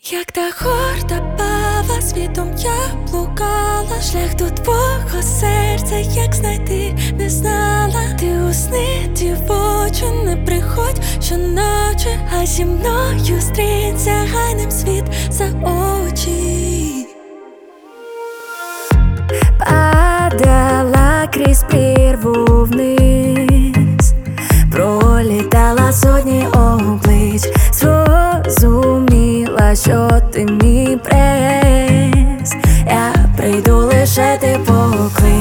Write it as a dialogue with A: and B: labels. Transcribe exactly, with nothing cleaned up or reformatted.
A: Як та горда пава, світом я блукала, шлях до твого серця, як знайти, не знала. Ти у сни дівочі не приходь щоночі, а зі мною стрінься гайним світ за очі.
B: Падала крізь прірву вниз, пролітала сотні облич, зрозуміла, що ти мій прес. Я прийду, лише ти поклич.